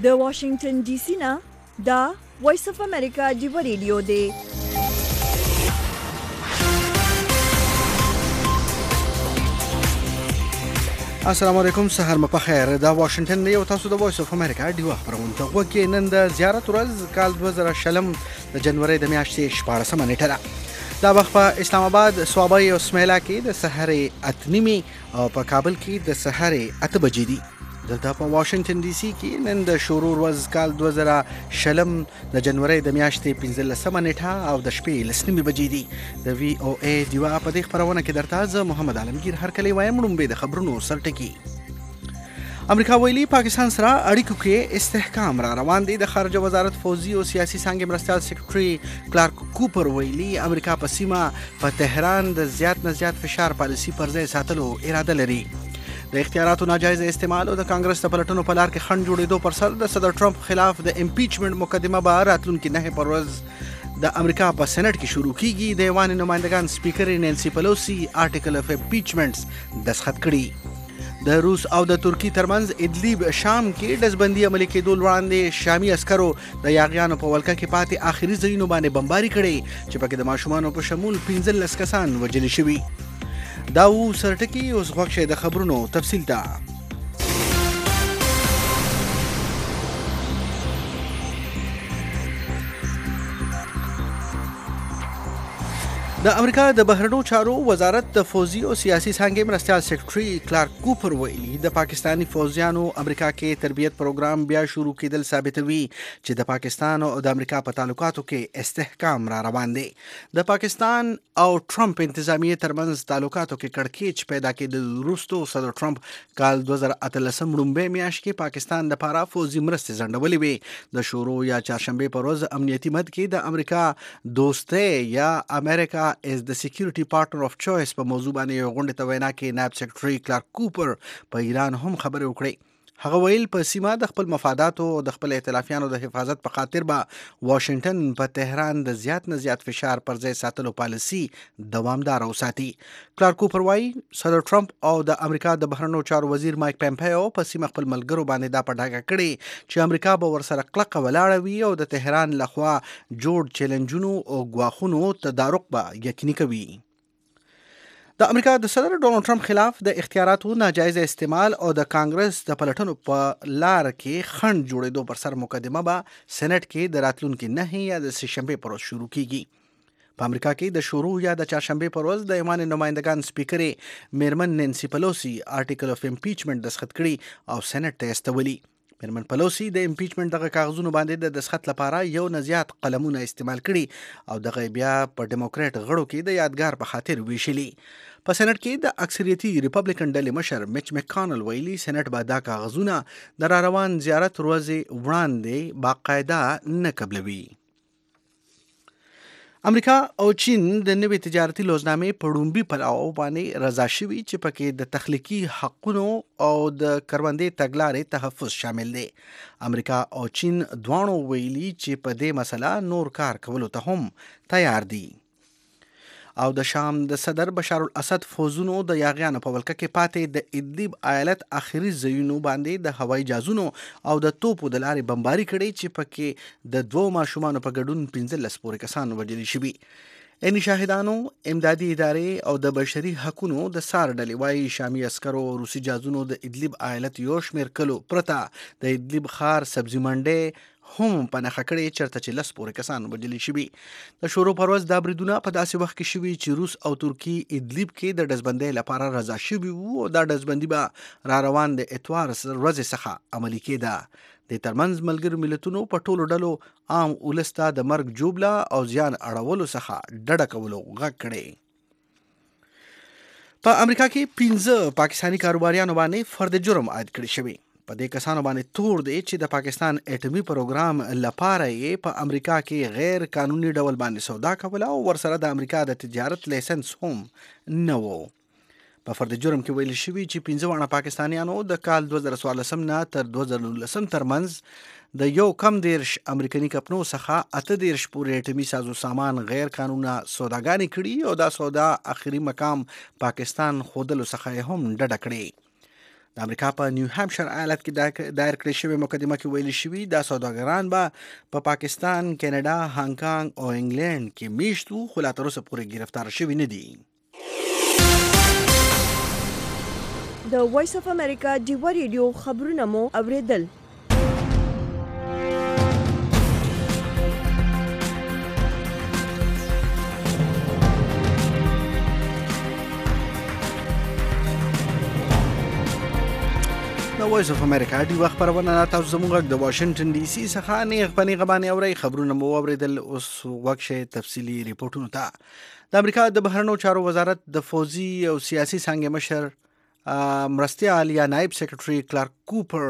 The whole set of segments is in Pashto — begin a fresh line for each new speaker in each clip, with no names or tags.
د واشنگټن ډي سي نه دا وایس اف امریکا ډیو ریډیو دی.
السلام علیکم، سهار مو په خیر. دا واشنگټن دی او تاسو د وایس اف امریکا ډیو خبرونه ته وګورئ. نن د زیارت ورځ کال 2020 د جنوري د میاشتې 14 نیټه ده. دا وخت په اسلام آباد، صوابۍ او اسماعیلا کې د سحر 8:30 او په کابل کې د سحر 8 بجې دي. دلته په واشنگټن ډي سي کې نن د شروع ورځ کال 2020 د جنوري د میاشتې 15 نیټه او د شپې 9 بجې دي. د وی او ای دیوا په دې خبرونه کې درته زه محمد عالمگیر هرکلی وایم. لومبې د خبرونو سرټکی. امریکا ویلي پاکستان سره اړیکو کې استحکام را روان دي. د خارجه وزارت فوزي او سیاسي څانګې مرستیال سیکریټري کلارک کوپر ویلي امریکا په سیمه په تهران د زیات نه زیات فشار پالیسي پر ځای ساتلو اراده لري. د اختیاراتو ناجایز استعمال او د کانګرس د پلټنو په لار کې خنډ جوړېدو پر سر د صدر ټرمپ خلاف د امپیچمنت مقدمه به راتلونکي 9 پر ورځ د امریکا په سېنات کې شروع کیږي. د ایوان نمائندگان سپیکر نانسی پلوسی آرټیکل اف امپیچمنټس دستخط کړي. د روس او د ترکی ترمنځ ادلیب شام کې ډزبندي عملي کېدو وړاندې شامي عسکرو د یاغیانو په ولکه کې پاتې آخري ځایونو باندې بمباري کړې چې پکې د ماشومانو په شمول 15 کسان وژل شوي. دا و سرټکی. اوس غوښ شئ د خبرونو تفصیل ته. د امریکا د بهرنیو چارو وزارت د فوزي او سیاسي څانګې مرستیال سیکریټري کلارک کوپر ویلي د پاکستانی فوجیانو امریکا کې تربیت پروګرام بیا شروع کېدل ثابتوي چې د پاکستان او د امریکا په تعلقاتو کې استحکام را روان دی. د پاکستان او ټرمپ انتظامیه ترمنځ تعلقاتو کې کړکېچ پیدا کېدل وروسته صدر ټرمپ کال 2018 لومړۍ میاشت کې پاکستان لپاره فوجي مرستې ځنډولې وې. د شروع یا چهارشنبې پر ورځ امنیتي مد کې د امریکا دوستۍ یا امریکا is the security partner of choice په موضوع باندې یو غونډه ته وینا کې نائب سیکریټري کلارک کوپر په ایران هم خبرې وکړې. هغه ویل په سیمه د خپل مفاداتو او د خپل ائتلافیانو د حفاظت په خاطر به واشنگټن په تهران د زیات نه زیات فشار پر ځای ساتلو پالیسي دوامدار وساتي. کلارک کوپر وایي صدر ټرمپ او د امریکا د بهرنیو چارو وزیر مایک پمپیو په سیمه خپل ملګرو باندې دا په ډاګه کړي چې امریکا به ورسره کلکه ولاړه وي او د تهران لخوا جوړ چیلنجونو او ګواښونو تدارک به یقیني کوي. د امریکا د صدر ډونالد ټرمپ خلاف د اختیاراتو ناجایز استعمال او د کانګرس د پلټنو په لار کې خنډ جوړېدو پر سر مقدمه به سېنات کې د راتلونکي 9 یا د سهشنبې پر ورځ شروع کیږي. په امریکا کې د شروع یا د چهارشنبې پر ورځ د ایوان نمائندگان سپیکر میرمن نانسی پلوسی آرټیکل اف امپیچمنټ دستخط کړي او سېنات ته استولي. میرمن پلوسی د امپیچمنټ دغه کاغذونو باندې د دستخط لپاره یو نه زیات قلمونه استعمال کړي او دغه بیا په ډیموکراټ غړو کې د یادګار په خاطر ویشلي. په سېنات کې د اکثریتي ریپبلیکن ډلې مشر میچ مکانل ویلي سېنات به دا کاغذونه د را روان زیارت ورځې وړاندې باقاعده نه قبلوي. امریکا او چین د نوې تجارتي لوزنامې په ډومبي پلاو باندې رضا شوي چې پکې د تخلیقي حقونو او د کروندې تګلارې تحفظ شامل دی. امریکا او چین دواړو ویلي چې په دې مسله نور کار کولو ته هم تیار دي. او د شام د صدر بشار الاسد فوزونو د یاغیانو په ولکه کې پاتې د ادلیب ایالت اخري ځایونو باندې د هوایي جازونو او د توپو د لارې بمباري کړي چې پکې د 2 ماشومانو په ګډون 15 پورې کسان وژل شوي. عیني شاهدانو، امدادي ادارې او د بشري حقونو د سار ډلې وایي شامي عسکرو او روسي جازونو د ادلیب ایالت یو شمېر کلو پرته د ادلیب ښار سبزي منډۍ هم په نښه کړې چېرته چې 10 پورې کسان وژل شوي. د شروع پر ورځ دا بریدونه په داسې وخت کې شوي چې روس او ترکي ادلیب کې د ډزبندۍ لپاره رضا شوي وو او دا ډزبندي به را روان د اتوار ورځې څخه عملي کېده. د ترمنځ ملګرو ملتونو په ټولو ډلو عام ولس ته د مرګ جوبله او زیان اړولو څخه ډډه کولو غږ کړی. په امریکا کې 15 پاکستانی کاروباریانو باندې فرد جرم عاید کړی شوی. په دې کسانو باندې تور دی چې د پاکستان اټومي پروګرام لپاره یې په امریکا کې غیر قانوني ډول باندې سودا کوله او ورسره د امریکا د تجارت لایسنس هم نه و. په فرد جرم کې ویل شوي چې 15 پاکستانیانو د کال 2014 نه تر 2019 ترمنځ د یو کم 10 امریکایي کمپنو څخه 18 پورې اټومي سازو سامان غیر قانوني سوداګانې کړي او دا سودا اخري مقام پاکستان خودلو څخه هم ډډه کړې. د امریکا په نیو هامشر ایالت کې دایر کړی شوی مقدمه کې ویل شوی دا سوداګران به په پاکستان، کینیډا، هانګ کانګ او انګلند کې میشت وو، خو لا تر اوسه پورې گرفتار شوي نه دي.
د وایس اف امریکا ډیوا ریډیو خبرونه مو اوریدل.
د وایس اف امریکا ډیوا خبرونه تاسو زموږ د واشنگټن ډي سي څخه نیغ په نیغه باندې اورئ. خبرونه مو اوریدل. اوس وخت شي تفصیلي ریپورتونو ته. د امریکا د بهرنیو چارو وزارت د فوزي او سیاسي څانګې مشر مرستیال یا نائب سیکرټري کلارک کوپر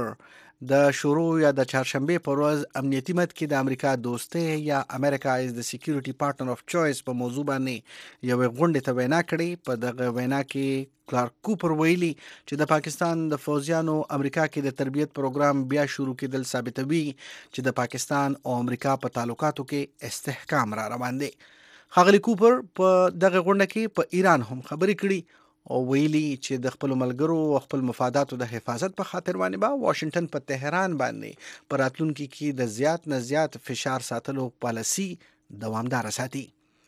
د شروع یا د چهارشنبه پر ورځ امنیتي مد کې د امریکا دوستي یا امریکا از د سکیورټي پارټنر اف چويس په موضوع باندې یو غونډه ته وینا کړې. په دغه وینا کې کلارک کوپر ویلي چې د پاکستان د فوجیانو امریکا کې د تربیت پروګرام بیا شروع کېدل ثابتوي چې د پاکستان او امریکا په تعلقاتو کې استحکام را روان دی. ښاغلي کوپر په دغه غونډه کې په ایران هم خبرې کړې او ویلي چې د خپل ملګرو او خپل مفاداتو د حفاظت په خاطر باندې به واشنگټن په تهران باندې په راتلونکي کې د زیات نه زیات فشار ساتلو پالیسي دوامدار ساتي.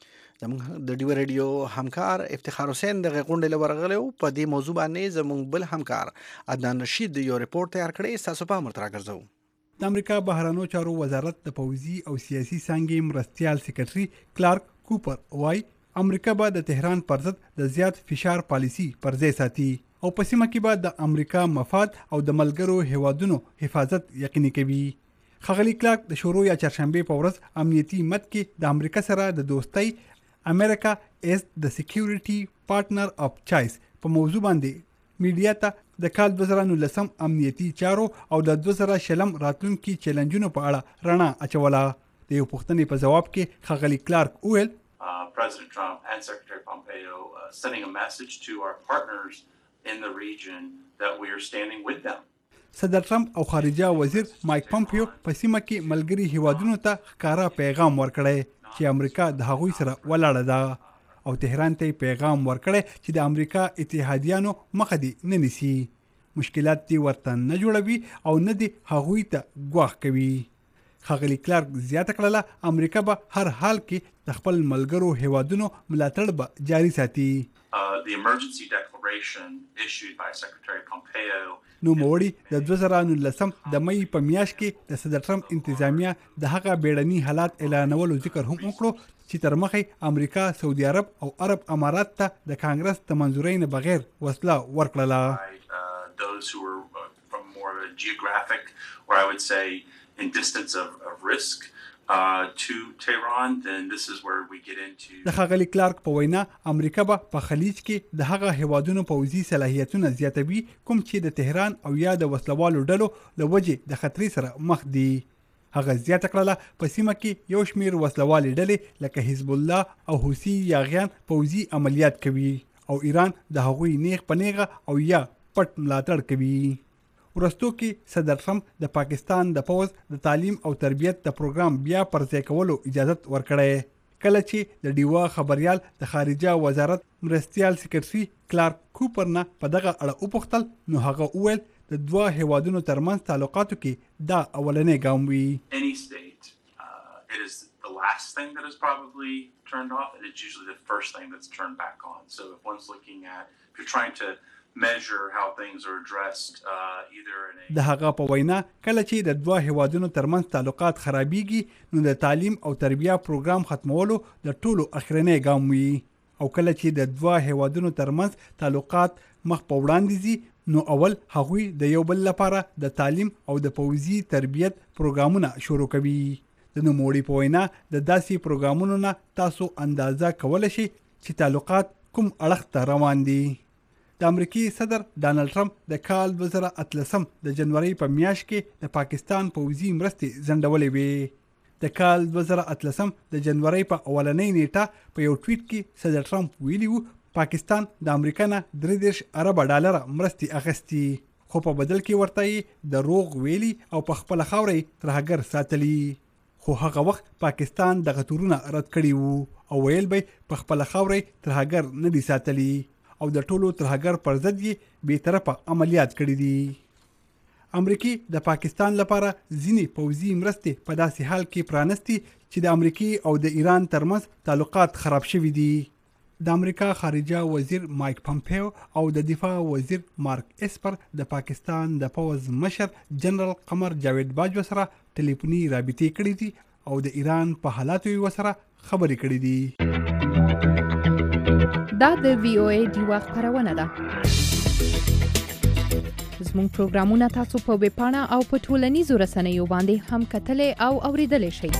زموږ د ډیو ریډیو همکار افتخار حسین د غونډې لورغلو په دې موضوع باندې زموږ بل همکار عدنان رشید یو ریپورت تیار کړی. تاسو په امر تراګرځو.
د امریکا بهرنیو چارو وزارت د پوځي او سیاسي څانګې مرستیال سیکرټري کلارک کوپر وايي امریکا به د تهران پر ضد د زیات فشار پالیسي پر ځای ساتي او په سیمه کې به د امریکا مفاد او د ملګرو هیوادونو حفاظت یقیني کوي. ښاغلي کلارک د شروع یا چهارشنبه په ورځ امنیتي مد کې د امریکا سره د دوستۍ امریکا از د سکیورټي پارټنر اف چويس په موضوع باندې میډیا ته د کال 2019 امنیتي چارو او د 2020 راتلونکي چیلنجونو په اړه رڼا اچوله. د یو پوښتنې په جواب کې ښاغلي کلارک وویل
President Trump and Secretary Pompeo sending a message to our partners in the region that we are standing with them.
صدر ټرمپ او خارجه وزیر مایک پومپیو په سیمه کې ملګری هیوادونو ته ښکارا پیغام ورکړی چې امریکا د هغوی سره ولاړه ده او تهران ته پیغام ورکړی چې د امریکا اتحادیانو مخه دي نه نیسي، مشکلات دي ورته نه جوړوي او نه دي هغوی ته ګواښ کوي. ښاغلي کلارک زیاته کړله امریکا به هر حال کې د خپل ملګرو هیوادونو ملاتړ به جاري ساتي.
The emergency declaration issued by Secretary Pompeo
نو موړي د 2019 د مې په میاشت کې د صدر ټرمپ انتظامیه د هغه بیړني حالات اعلانولو ذکر هم وکړو چې تر مخه امریکا سعودي عرب او عرب امارات ته د کانګرس د منځورۍ نه بغیر وسله ورکړله.
those who were from more geographic or I would say in distance of risk to Tehran, then this is where we get into
د ښاغلي کلارک په وینا امریکا به په خلیج کې د هغه هیوادونو پوځي صلاحیتونه زیاتوي کوم چې د تهران او یا د وسلوالو ډلو له وجې د خطرې سره مخ دي. هغه زیاته کړله په سیمه کې یو شمیر وسلوالې ډلې لکه حزب الله او حوثي یاغیان پوځي عملیات کوي او ایران د هغوی نیغ په نیغه او یا پټ ملاتړ کوي. ورستو کې صدر ټرمپ د پاکستان د پوز د تعلیم او تربیت د پروګرام بیا پر ځای کولو اجازه ورکړې. کله چې د ډیوا خبريال د خارجه وزارت مرستیال سیکرټري کلارک کوپر نه په دغه اړه وپوښتل نو هغه وویل د دوه هیوادونو ترمنځ تعلقاتو کې دا اولنې ګام وي.
Any state, it is the last thing that is probably turned off and it's usually the first thing that's turned back on. So if one's looking at, if you're trying to measure how things are addressed either in a
د هغه په وینا کله چې د دوه هیوادونو ترمنځ تعلقات خرابېږي نو د تعلیم او تربیه پروګرام ختمولو د ټولو اخرنی ګام وي او کله چې د دوه هیوادونو ترمنځ تعلقات مخ په وړاندې ځي نو اول هغوی د یو بل لپاره د تعلیم او د پوځي تربیت پروګرامونه شروع کوي. د نوموړي په وینا د داسې پروګرامونو نه تاسو اندازه کولای شئ چې تعلقات کوم اړخ ته روان دي. د امریکای صدر ډانلډ ټرمپ د کال 2018 د جنوري په میاشت کې د پاکستان پوځي مرستې ځنډولې وې. د کال 2018 د جنوري په اولنۍ نیټه په یو ټویټ کې صدر ټرمپ ویلي وو پاکستان د امریکا نه 33 ارب ډالر مرستې اخیستي خو په بدل کې ورته د روغ ویلي او په خپل خاورې ترهګر ساتلی. خو هغه وخت پاکستان د غتورونه رد کړی وو او ویل به په خپل خاورې ترهګر نه دي ساتلی او د ټولو ترهګر پر ضد یې بیطرفه عملیات کړي دي. امریکای د پاکستان لپاره ځینې پوځي مرستې په داسې حال کې پرانستي چې د امریکای او د ایران ترمنځ تعلقات خراب شوي دي. د امریکا خارجه وزیر مایک پامپیو او د دفاع وزیر مارک اسپر د پاکستان د پوځ مشر جنرال قمر جاوید باجوه سره ټلیفوني رابطې کړې دي او د ایران په حالاتو یې وسره خبرې کړې دي.
دا د وی او ای ډیوا خبرونه ده. زموږ پروګرامونه تاسو په ویب پاڼه او په ټولنیزو رسنیو باندې هم کتلې او اوریدلې شئ.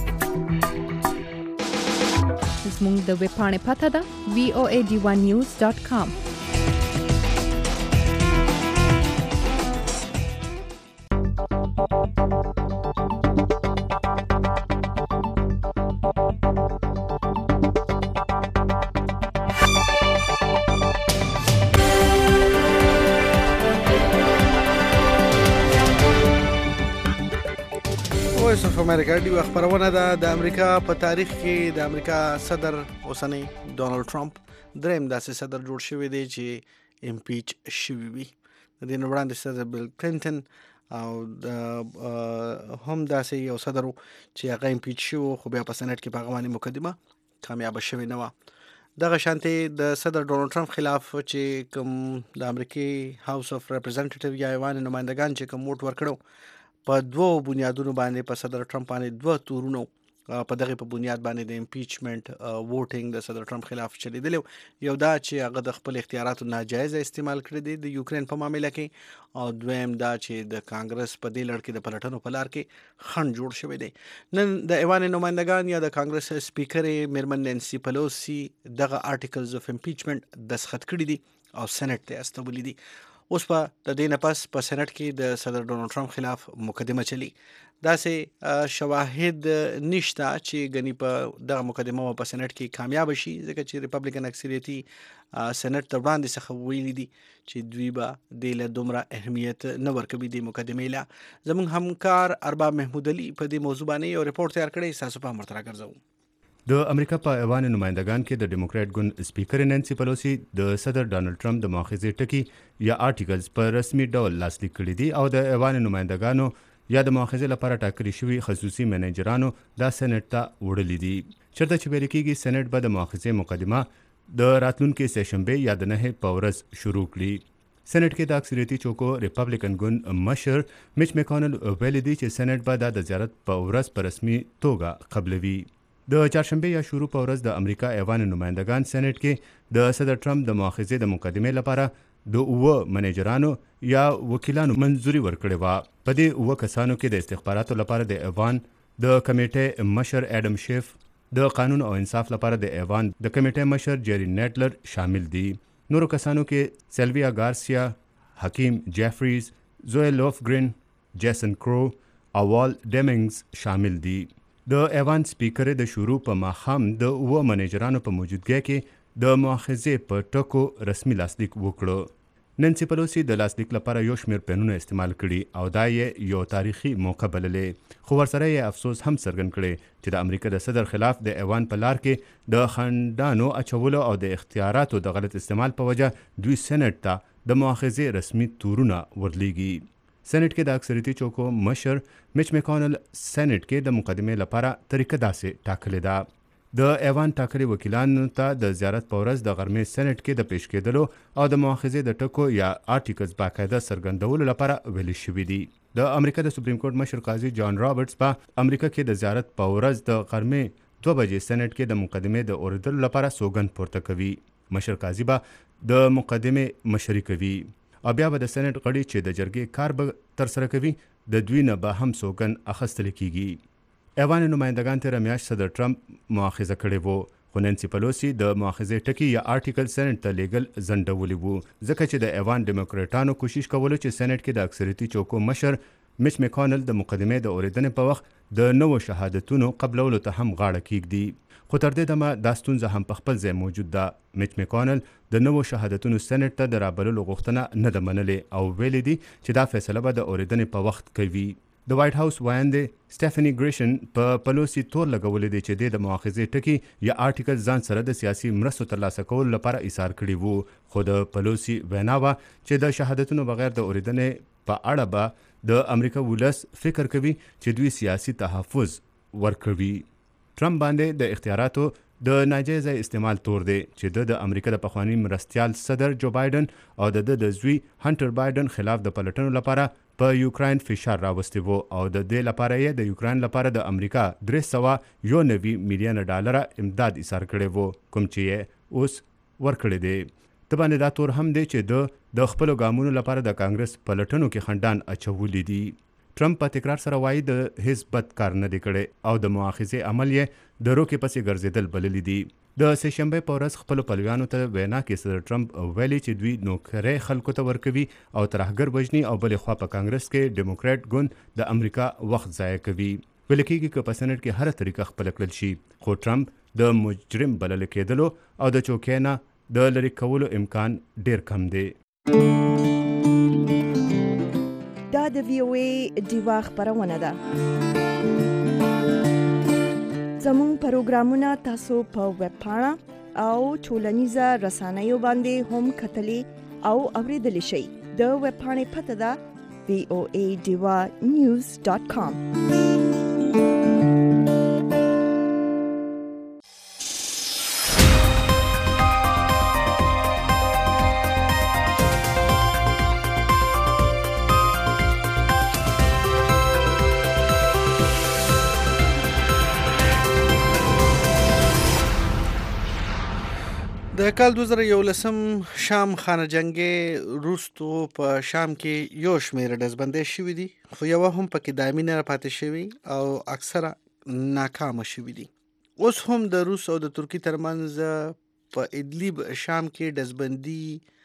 زموږ د ویب پاڼې پته ده voad1news.com.
وایس اف امریکا دی خبرونه ده. د امریکا په تاریخ کې د امریکا صدر اوسنی ډونالد ټرمپ دریم داسې صدر جوړ شوی دی چې امپیچ شوی وي. د دې وړاندې صدر بیل کلینټن او هم داسې یو صدر چې هغه امپیچ شو خو بیا په سنټ کې په غوښتنه مقدمه کامیاب شوی نه و. دغه شانتي د صدر ډونالد ټرمپ خلاف چې کوم د امریکای هاوس اف ریپرزنټیټیو یا ایوان نمائندگان چې کوم ووټ ورکړو په دوه بنیادونو باندې په صدر ټرمپ باندې دوه تورونو په دغه په بنیاد باندې د امپیچمنت ووټینګ د صدر ټرمپ خلاف چلیدل. یو دا چې هغه د خپل اختیاراتو ناجایز استعمال کړی دی د یوکرين په معاملې کې، او دویم دا چې د کانګرس په دې لړ کې د پلټنو په لار کې خنډ جوړ شوی دی. نن د ایوان نمائندگان یا د کانګرس سپیکر میرمن نانسی پلوسی دغه آرټیکلز اف امپیچمنت دستخط کړی دي او سېنات ته استولې دي. اوس په د دې نه پس په سېنات کې د صدر ډونالد ټرمپ خلاف مقدمه چلی. داسې شواهد نشته چې غني په دغه مقدمه په سېنات کې کامیاب شي، ځکه چې ریپبلیکن اکثریتي سېنات ته وړاندې څخه ویلي دي چې دوی به د له دومره اهمیت نه ورکوي د مقدمې له. زموږ همکار ارباب محمود علي په دې موضوع باندې یو ریپورت تیار کړی، تاسو په مرترا ګرځو.
د امریکا په ایوان نمائندگان کې د ډیموکرات ګوند سپیکر نانسی پلوسی د صدر ډونالد ټرمپ د مؤاخذې ټکی یا آرټیکلز په رسمي ډول لاسلیک کړي دي او د ایوان نمائندگانو یا د مؤاخذې لپاره ټاکلي شوي خصوصي منیجرانو دا سېنات ته وړلي دي. چېرته چې ویل کېږي سېنات به د مؤاخذې مقدمه د راتلونکي سهشنبې یا د 9 په ورځ شروع کړي. سېنات کې د اکثریتي چوکو ریپبلیکن ګوند مشر میچ میکانل ویلي دي چې سېنات به د زیارت په ورځ په رسمي توګه قبلوي. د چهارشنبه یا شروع په ورځ د امریکا ایوان نمائندگان سېنات کې د صدر ټرمپ د مؤاخذې د مقدمې لپاره د 9 منیجرانو یا وکیلانو منځوري ورکړې و. په دې 9 کسانو کې د استخباراتو لپاره د ایوان د کمیټې مشر اډم شیف، د قانون او انصاف لپاره د ایوان د کمیټې مشر جری نیټلر شامل دي. نورو کسانو کې سیلویا گارسیا، حکیم جیفریز، زوی لوفګرین، جیسن کرو او وال ډیمنګز شامل دي. د ایوان سپیکر د شروع په ماښام د 9 منیجرانو په موجودګۍ کې د مؤاخذې په ټکو رسمي لاسلیک وکړو. نانسی پلوسی د لاسلیک لپاره یو شمېر پینونه استعمال کړي او دا یې یو تاریخي موقع بللې، خو ورسره یې افسوس هم څرګند کړی چې د امریکا د صدر خلاف د ایوان په لار کې د خنډانو اچولو او د اختیاراتو د غلط استعمال په وجه دوی سېنات ته د مؤاخذې رسمي تورونه ورلیږي. سېنات کې د اکثریتي چوکو مشر میچ میکانل سېنات کې د مقدمې لپاره طریقه داسې ټاکلې ده. د ایوان ټاکلي وکیلانو ته د زیارت په ورځ د غرمې سېنات کې د پیش کېدلو او د مؤاخذې د ټکو یا آرټیکلز باقاعده څرګندولو لپاره ویل شوي دي. د امریکا د سپریم کورټ مشر قاضي جان رابرټس په امریکا کې د زیارت په ورځ د غرمې 2 بجې سېنات کې د مقدمې د اوریدلو لپاره سوګند پورته کوي. مشر قاضي به د مقدمې مشري کوي او بیا به د سېنات غړي چې د جرګې کار به ترسره کوي د دوی نه به هم سوګند اخیستل کیږي. ایوان نمائندگان تېره میاشت صدر ټرمپ مؤاخذه کړې وو، خو نانسی پلوسی د مؤاخذې ټکي یا آرټیکل سېنات ته لیږل ځنډولي وو، ځکه چې د ایوان ډیموکراټانو کوشش کولو چې سېنات کې د اکثریتي چوکو مشر میچ میکانل د مقدمې د اورېدنې په وخت د نوو شهادتونو قبلولو ته هم غاړه کیږدي. خو تر دې دمه دا ستونزه هم په خپل ځای موجود ده. میچ میکانل د نوو شهادتونو سېنات ته د رابللو غوښتنه نه ده منلې او ویلي دي چې دا فیصله به د اورېدنې په وخت کوي. د وایټ هاوس وایندې سټیفنی ګریشن په پلوسی تور لګولې دی چې د مؤاخذې ټکی یا آرټیکل ځان سره د سیاسي مرستو ترلاسه کولو لپاره ایثار کړی وو، خو د پلوسی وینا وه چې د شهادتونو بغیر د اورېدنې په اړه به د امریکا ولس فکر کوي چې دوی سیاسي تحفظ ورکوي. ټرمپ باندې د اختیاراتو د ناجایزه استعمال تور دی چې د امریکا د پخوانی مرستیال صدر جو بایدن او د زوی هانټر بایدن خلاف د پلټنو لپاره په یوکراین فشار راوستی وو او د دې لپاره یې د یوکراین لپاره د امریکا 391 میلیون ډالر امداد ایثار کړی وو، کوم چې یې اوس ورکړی دی. د باندې دا تور هم دی چې د خپلو ګامونو لپاره د کانګرس پلټنو کې خنډان اچولي دي. ټرمپ په تکرار سره وایي د هیڅ بد کار نه دی کړی او د مؤاخذې عمل یې د روکې پسې ګرځېدل بللی دي. د سهشنبې په ورځ خپلو پلویانو ته وینا کې صدر ټرمپ ویلي چې دوی نوکرۍ خلکو ته ورکوي او ترهګر وژني او بلې خوا په کانګرس کې ډیموکریټ ګوند د امریکا وخت ضایع کوي. ویل کېږي که په سنټ کې هره طریقه خپله کړل شي، خو ټرمپ د مجرم بلل کېدلو او د چوکۍ نه د لرې کولو امکان ډیر کم دی.
دا د VOA ډیوا خبرونه ده. زموږ پروګرامونه تاسو په ویب پاڼه او ټولنیزه رسنیو باندې هم کتلی او اوریدلی شئ. د ویب پاڼې پته ده voadivanews.com.
د کال 2011 شام خانه جنگي روستو په شام کې یو شمېر ډزبندۍ شوي دي، خو یوه هم پکې دایمي نه پاتې شوي او اکثره ناکامه شوي دي. اوس هم د روس او د ترکي ترمنځ په ادلیب شام کې ډزبندي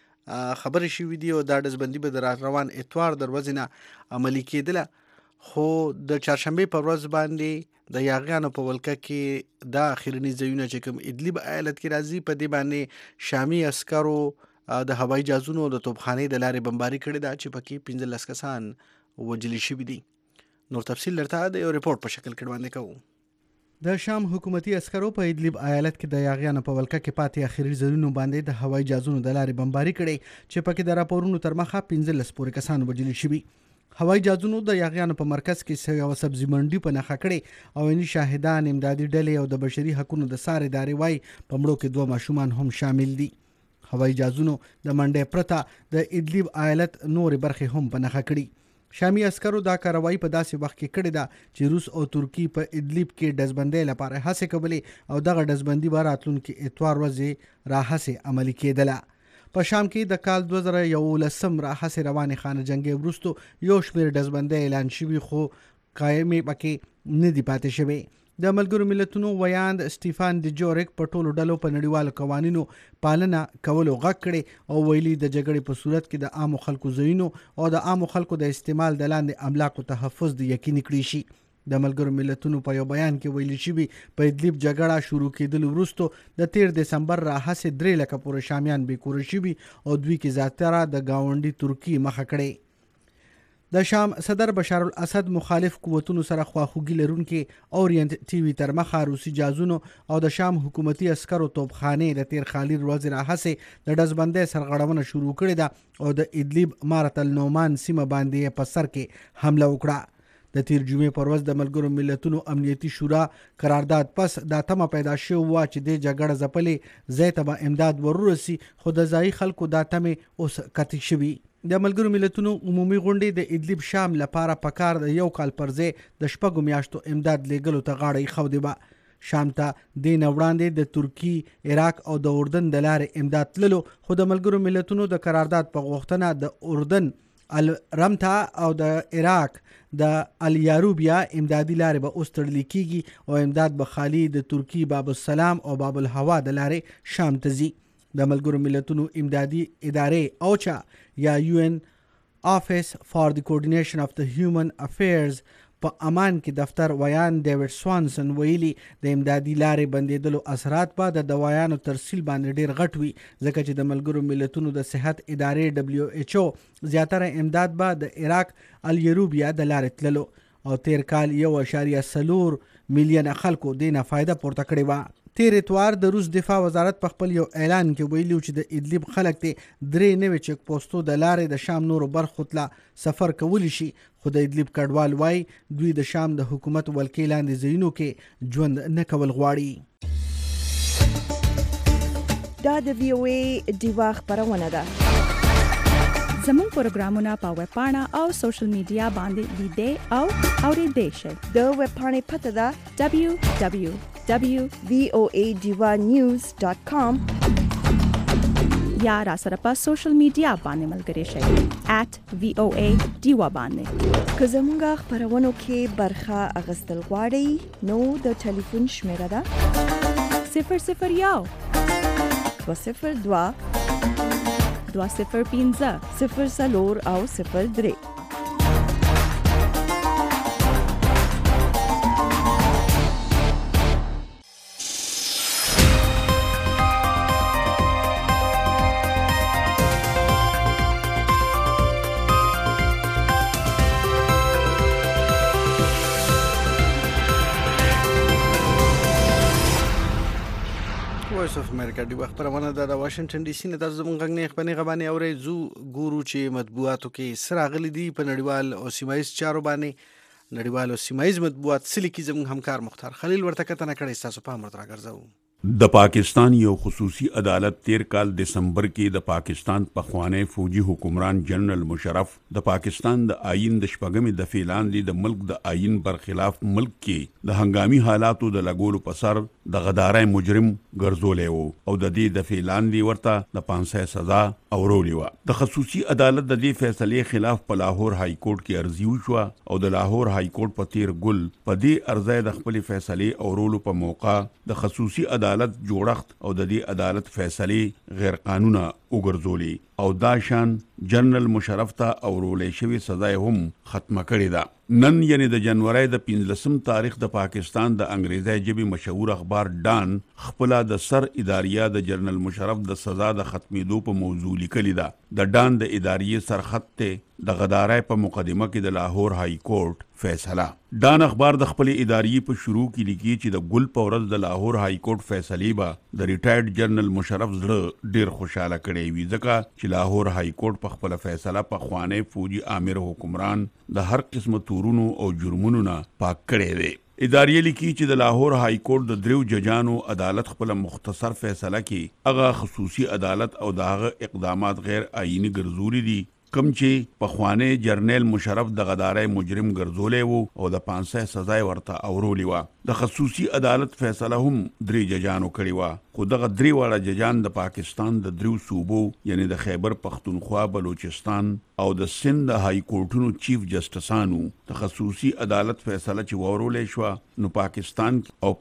خبرې شوي دي او دا ډزبندي به د روان اتوار د ورځې نه عملي کېدله، خو د چهارشنبې په ورځ باندې د یاغیانو په ولکه کې دا اخرني ځایونه چې کوم ادلیب ایالت کې راځي په دې باندې شامي عسکرو د هوایي جهازونو د توپخانې د لارې بمباري کړې ده چې پکې 15 کسان وژل شوي دي. نور تفصیل درته د یو ریپورت په شکل کې وړاندې کوو. د شام حکومتي عسکرو په ادلیب ایالت کې د یاغیانو په ولکه کې پاتې اخري ځایونو باندې د هوایي جهازونو د لارې بمباري کړې چې پکې د راپورونو تر مخه 15 پورې کسان وژل شوي. هوایي جهازونو د یاغیانو په مرکز کې یوه سبزي منډي په نښه کړې او عیني شاهدان، امدادي ډلې او د بشري حقونو د څار ادارې وایي په مړو کې 2 ماشومان هم شامل دي. هوایي جهازونو د منډۍ پرته د ادلیب ایالت نورې برخې هم په نښه کړي. شامي عسکرو دا کاروایی په داسې وخت کې کړې ده چې روس او ترکی په ادلیب کې ډزبندۍ لپاره هڅې کولې او دغه ډزبندي به راتلونکي اتوار ورځې راهسې عملي کېدله. په شام کې د کال 2011 راهسې روانې خانه جنګي وروستو یو شمېر ډزبندۍ اعلان شوي، خو قایمې پکې نه دي پاتې شوي. د ملګرو ملتونو ویاند سټیفان ډیجورک په ټولو ډلو په نړیوالو قوانینو پالنه کولو غږ کړي او ویلي د جګړې په صورت کې د عامو خلکو ځایونو او د عامو خلکو د استعمال د لاندې املاکو تحفظ د یقیني کړی شي. د ملګرو ملتونو په یو بیان کې ویلي شوي په ادلیب جګړه شروع کېدلو وروستو د 13 دسمبر راهسې 3 لکه پورې شامیان بېکوره شوي او دوی کې زیاتره د ګاونډي ترکي مخه کړې. د شام صدر بشار الاسد مخالف قوتونو سره خواخوږي لرونکي اورینت ټي وي تر مخه روسي جهازونو او د شام حکومتي عسکرو توپخانې د تیر خالي ورځې راهسې د ډزبندۍ سرغړونه شروع کړې ده او د ادلیب مارت النومان سیمه باندې په سر کې حمله وکړه. د تیر جمعې پر ورځ د ملګرو ملتونو امنیتي شورا قرارداد پس دا تمه پیدا شوې وه چې د جګړه ځپلې ځای ته به امداد ورورسي، خو د ځایي خلکو دا تمې اوس قطعي شوي. د ملګرو ملتونو عمومي غونډې د ادلیب شام لپاره په کار د 1 کال پر ځای د 6 میاشتو امداد لیږلو ته غاړه ایښودې وه. شام ته دې نه وړاندې د ترکي، عراق او د اردن د لارې امداد تللو، خو د ملګرو ملتونو د قرارداد په غوښتنه د اردن الرمتا او د عراق د الیاروبیا امدادي لارې به اوس تړل کېږي او امداد به خالي د ترکی باب السلام او باب الهوا د لارې شام ته ځي. د ملګرو ملتونو امدادي ادارې اوچا یا UN Office for the Coordination of the Human Affairs په امان کې دفتر ویان ډیوډ سوانسن ویلي د امدادي لارې بندېدلو اثرات به د دوايانو ترسیل باندې ډیر غټ وي، ځکه چې د ملګرو ملتونو د صحت ادارې WHO زیاتره امداد به د عراق الیروبیا د لارې تللو. او تیر کال 1.4 میلیون خلکو دینه فایده پورته کړې وه. تیر اتوار د روس دفاع وزارت په خپل یو اعلان کې ویلي چې د ادلب خلک ته 3 نوې چک پوسټو د لارې د شام نورو برخو ته سفر کولی شي، خو د ادلب کډوال وای دوی د شام د حکومت ولکې لاندې ځایونو کې ژوند نه کول غواړي.
دا د VOA ډیوا خبرونه ده.
زموږ پروګرامونه په ویب پاڼه او سوشل میډیا باندې لیدئ او اورېدئ شئ.
د ویب پاڼې پته ده www.voanews.com
یا را سره په سوشل میډیا باندې ملګري شئ @VOA ډیوا باندې.
که زموږ خبرونو کې برخه اخیستل غواړئ نو د ټلیفون شمیره ده
001
202
205
04 او 03.
وایس اف امریکا دی خبرونه د واشنگټن ډي سي نه د زمونږ غږ نه خبرونه غبانې اورې زو ګورو چې مطبوعاتو کې سراغلي دي په نړیوال او سیمایي چارو باندې. نړیوال او سیمایي مطبوعات سلی کې زمونږ همکار مختار خلیل ورته کتنه کړې تاسو په امر راګرځو.
د پاکستان یو خصوصي عدالت 13 کال دسمبر کې د پاکستان پخوانی فوجي حکمران جنرال مشرف د پاکستان د آئین د شپږمې دفعې لاندې د ملک د آئین برخلاف ملک کې د هنګامي حالاتو د لګولو په سر د غدارۍ مجرم ګرځولی و او د دې دفعې لاندې ورته د 500 سزا اورولې وه. د خصوصي عدالت د دې فیصلې خلاف په لاهور های کورټ کې عرضي وشوه او د لاهور های کورټ په تیر ګل په دې عرضه د خپل فیصلې اورولو په موقع د خصوصي عدالت جوړښت او د دې عدالت فیصلې غیر قانونه وګرځولې او دا شان جنرال مشرف ته اورولې شوی سزا هم ختمه کړې ده. نن یعنی د جنوري د 15 تاریخ د پاکستان د انګریزي ژبې مشهور اخبار ډان خپل د سر اداریه د جنرال مشرف د سزا د ختمېدو په موضوع لیکلې ده. د ډان د اداریه سرخط ته د غدارۍ په مقدمه کې د لاهور های کورټ فیصله. ډان اخبار د خپل اداریه په شروع کې لیکي چې د ګل په ورځ د لاهور های کورټ فیصلې به د ریټایرډ جنرال مشرف زړه ډیر خوشاله کړي وي ځکه چې لاهور های کورټ په خپل فیصله په خوانې فوجي امیر حکمران د هر قسم تورونو او جرمونو نه پاک کړي دي. اداریه لیکي چې د لاهور های کورټ د 3 ججانو عدالت خپل مختصر فیصله کې هغه خصوصي عدالت او دغه اقدامات غیر آئینی ګرځولي دي کم چې پخوانی جرنیل مشرف د غدارۍ مجرم ګرځولی وو او د 500 سزا ورته اورولې وه. د خصوصي عدالت فیصله هم 3 ججانو کړې وه خو دغه 3 واړه ججان د پاکستان د 3 صوبو یعنی د خیبر پختونخوا، بلوچستان او د سند د های کورټونو چیف جسټسانو د خصوصي عدالت فیصله چې وورولې شوه نو پاکستان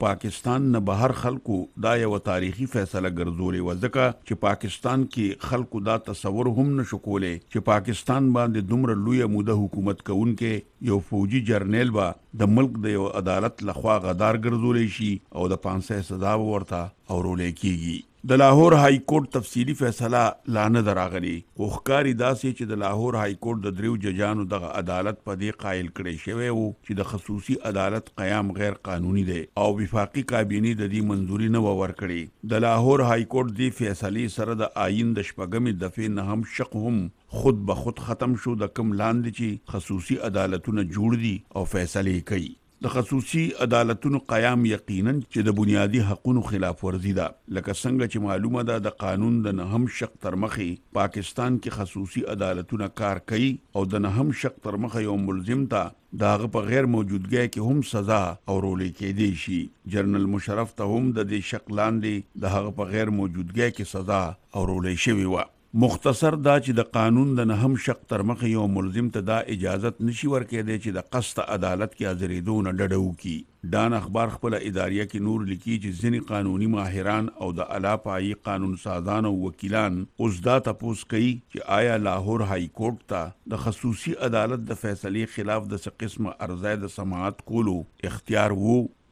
نه بهر خلکو دا یو تاریخي فیصله ګرځولې وه ځکه چې پاکستان کې خلکو دا تصور هم نشو کولی چې پاکستان باندې دومره لویه موده حکومت کوونکې یو فوجي جرنیل به د ملک د یو عدالت لخوا غدار ګرځولی شي او د 500 سزا ورته اورولې کیږي. د لاهور های کورټ تفصیلی فیصله لا نه دراغلی خو ښکاري داسې چې د لاهور های کورټ د 3 ججانو دغه عدالت په دې قایل کړی شوی وو چې د خصوصي عدالت قیام غیر قانوني دی او وفاقي کابینې د دې منځوري نه ورکړي. د لاهور های کورټ دی فیصلې سره د آئین د شپږمې دفعې نه هم شق هم خود به خود ختم شو د کم لاندې چې خصوصي عدالتونه جوړ دي او فیصلې کوي. د خصوصي عدالتونو قیام یقینا چې د بنیادی حقوقو خلاف ورزي ده لکه څنګه چې معلومه ده د قانون د نهم شق تر مخې پاکستان کې خصوصي عدالتونه کار کوي او د نهم شق تر مخې یو ملزم ته داغه په غیر موجودګۍ کې هم سزا اورولې کېدی شي. جنرال مشرف ته هم د دې شق لاندې د هغه په غیر موجودګۍ کې سزا اورولې شوی و. مختصر دا چې د قانون د نهم شق تر مخې یو ملزم ته دا اجازت نشي ورکېدی چې د قصد عدالت کې حاضرېدو نه ډډه وکړي. ډان اخبار خپل اداریه کې نور لیکي چې ځینې قانوني ماهران او د اعلی پایي قانون سازان او وکیلان اوس دا تپوس کوي چې آیا لاهور های کورټ ته د خصوصي عدالت د فیصلې خلاف د څه قسمه عرضه د سماعت کولو اختیار وو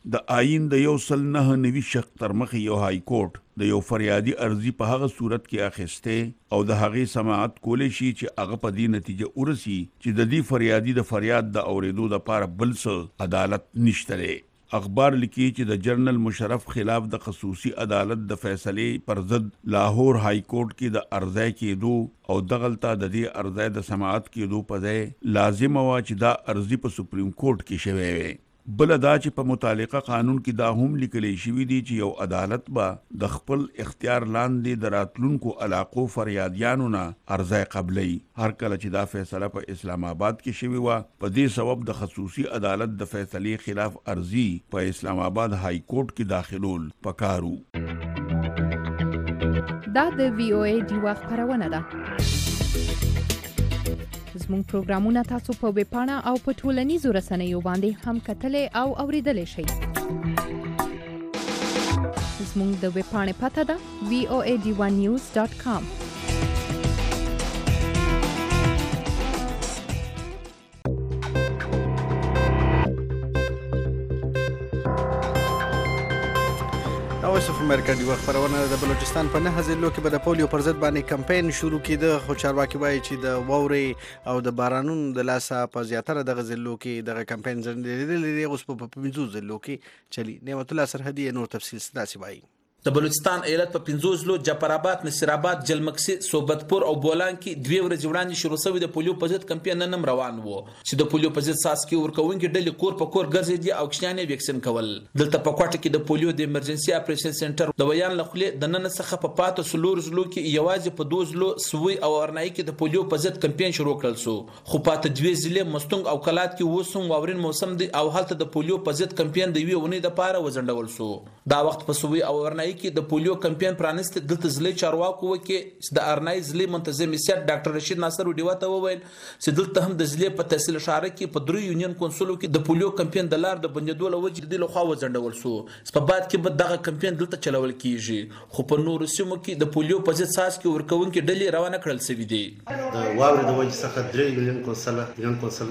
د آئین د 199 شق تر مخې یو های کورټ د یو فریادي ارزي په هغه صورت کې اخیسته او د هغې سماعت کولی شي چې هغه په دې نتیجه ورسي چې د دې فریادي د فریاد د اوریدو لپاره بل څه عدالت نشته دی. اخبار لیکي چې د جنرال مشرف خلاف د خصوصي عدالت د فیصلې پر ضد لاهور های کورټ کې د ارزای کېدو او دغلطه د دې ارزای د سماعت کېدو په ځای لازم و چې دا ارزي په سپریم کورټ کې شوی وي. بل دا چې په متعلقه قانون کې دا هم لیکل شوی دی چې یو عدالت به د خپل اختیار لاندې د راتلونکو علاقو فریادیانو نه ارزای قبلي. هر کله چې دا فیصله په اسلام آباد کې شوی و په دې سبب د خصوصي عدالت د فیصلې خلاف ارزي په اسلام آباد های کورټ کې داخلول پکارو.
دا د وی او ای ډیوا خبرونه ده. زموږ پروګرامونه تاسو په ویب پاڼه او په ټولنیزو رسنیو باندې هم کتلای او اوریدلای شئ. زموږ د ویب پاڼې پته ده voad1news.com.
وایس اف امریکا دی خبرونه د بلوچستان په 9 ضلعو کې به د پولیو پر ضد باندې کمپاین شروع کیده، خو چارواکي وایي چې د وورې او د بارانونو د لاسه په زیاتره دغه ضلعو کې دغه کمپاین ځنډېدلی اوس په 15 ضلعو کې چلی. نعمت الله سرحدي نور تفصیل ستاسو وایي.
د بلوچستان ایالت په 15 ضلعو جعفر آباد، نصیر آباد، جلمکسي، صوبتپور او بولان کې 2 ورځې وړاندې شروع شوی د پولیو په ضد کمپاین نن روان وو چې د پولیو په ضد ساسکي ورکوونکي ډلې کور په کور ګرځېدي او کشنیان ویکسین کول. دلته په کوټه کې د پولیو د ایمرجنسي اپریشن سنټر د ویان لخلې د نن څخه په پاتو سلور ضلعو کې یوازې په 2 ضلعو سوي او ارنای کې د پولیو په ضد کمپاین شروع کړل سو، خو پاتې 2 ضلع مستونګ او کلات کې وسوم واورین موسم دی او هلته د پولیو په ضد کمپاین د وی ونی د پاره وزندول سو. دا وخت په سوي او ارنای کې د پولیو کمپاین پرانست دلته ضلع چارواکو وکي د ارنای ضلع منتظم سیاست ډاکټر رشید ناصر وډیوا ته وویل چې دلته هم د ضلع په تحصیل اشاره کې په 3 یونین کونسلو کې د پولیو کمپاین د لار د بندیدو لوجه د لخوا وزندول سو. په بعد کې به دغه کمپاین دلته چلول کیږي، خو په نورو سیمو کې د پولیو په ضد ساسکي ورکوونکي ډلې روانه کړل شوې دي.
د واورې د وجه څخه 3 یونین کونسل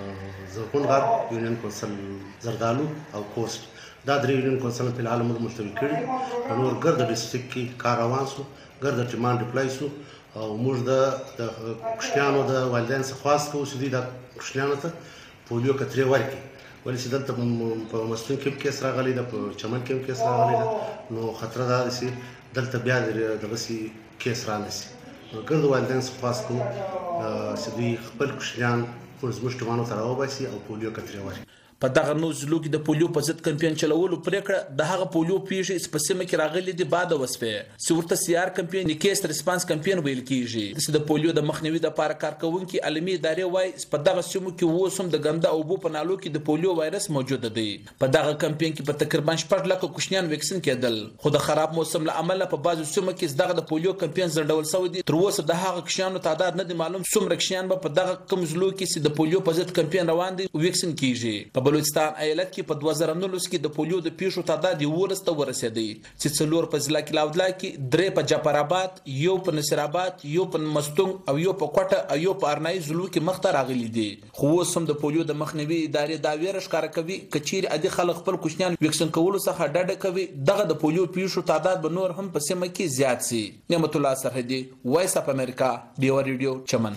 زرغونغر، یونین کونسل زردالو او کوست، دا 3 یونین کونسل په العالم ملتوي کړي. په نور ګرد ډیسټریکټ کې کار روان سو، ګرد ټیمان ډیپلای سو او موږ د کشنیانو د والدین څخه خواست کوو چې د کشنیانو ته پولیو کترې ورکړي. ولې چې دلته په مستون کې کیس راغلی ده، په چمن کې کیس راغلی ده، نو خطر ده چې دلته بیا دغسې کیس رانشي. نو ګرد والدین څخه خواست کوو چې دوی خپل کشنیان زموږ ټیمانو ته راوباسي او پولیو کترې ورکړي.
په دغه نو ضلعو کې د پولیو په ضد کمپاین چلولو پریکړه د هغه پولیو پیښې په سیمه کې راغلي دي بعد وسفه چې ورته سیار کمپاین نیکیس ریسپانس کمپاین ویل کیږي چې د پولیو د مخنیوي لپاره کار کوونکي عالمي ادارې وایي په دغه سیمو کې وسوم د ګنده او بو په نالو کې د پولیو وایرس موجود دی. په دغه کمپاین کې په تقریبا 4 لک کوشنیان ویکسین کېدل، خو د خراب موسم له امله په بعضو سیمو کې دغه د پولیو کمپاین زړډول شوی دی. تر اوسه د هغه کشنیانو تعداد نه دی معلوم څومره کشنیان په دغه کم ضلعو کې چې د پولیو په ضد کمپاین روان دي ویکسین کیږي. په بلوچستان ایالت کې په 2019 کې د پولیو د پیښو تعداد 11 ته ورسېدی چې 4 په ضلع کې لاودلا کې 3 په جعفر آباد، 1 په نصیر آباد، 1 په مستونګ او 1 په کوټه او 1 په ارنای ضلعو کې مخته راغلي دي. خو اوس هم د پولیو د مخنیوي ادارې دا ویره ښکاره کوي کچیر ادي خلک خپل کوشنیان ویکسین کولو څخه ډډه کوي دغه د پولیو پیښو تعداد به نور هم په سیمه کې زیات سي. نعمت الله سرحدي، وایس اف امریکا، ډیو ریډیو، چمن.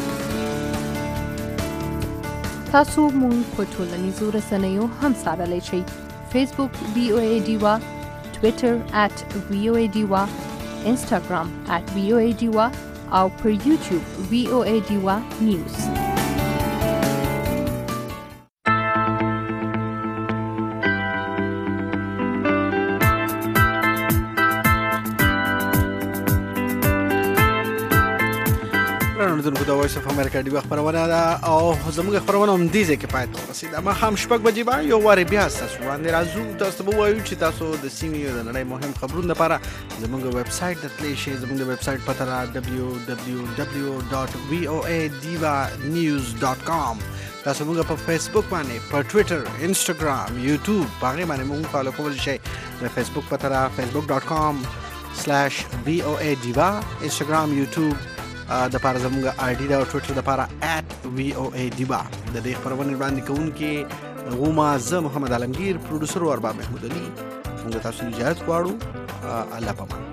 تاسو مونږ په ټولنیزو رسنیو هم څارلی شئ. فیسبوک VOA ډیوا، ټویټر @VOA ډیوا، انسټاګرام @VOA ډیوا او پر یوټیوب VOA ډیوا نیوز.
دغه د وایس اف امریکا دی خبرونه ده او زموږ خبرونه هم دي چې پای ته رسیدل. ما هم شپږ بجې به یو واری بیا تاسو باندې راځو، تاسو به وایو چې تاسو د سیمې او د نړۍ مهم خبرونه لپاره زموږ ویب سټ د تلی شي. زموږ د ویب سټ پته را www.voadivanews.com. تاسو موږ په فیسبوک باندې، په ټویټر، انسټاګرام، یوټیوب باغې باندې موږ فالو کول شي. د فیسبوک پته را facebook.com/voadiva، انسټاګرام، یوټیوب د پاره زموږ آی ډی دا او ټویټر د پاره @VOA diva. د دې خبرونه باندې کوونکې غوما زه محمد عالمگیر پروډوسر ارباب محمود علي موږ تاسو اجازه غواړو الله پامان